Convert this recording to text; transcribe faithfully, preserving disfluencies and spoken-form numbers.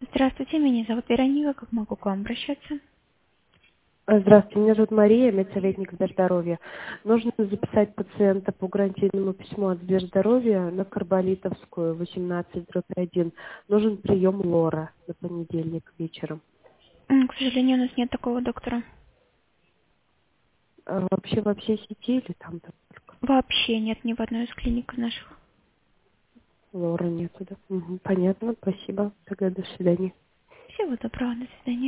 Здравствуйте, меня зовут Вероника. Как могу к вам обращаться? А, Здравствуйте, меня зовут Мария, медсоветник Сберздоровья. Нужно записать пациента по гарантийному письму от Сберздоровья на Карболитовскую, восемнадцать дробь один. Нужен прием лора на понедельник вечером. М, К сожалению, у нас нет такого доктора. А вообще во всей сети или там только Вообще нет ни в одной из клиник наших. лора нету, да? Мгм, понятно, спасибо. Тогда до свидания. Всего доброго, до свидания.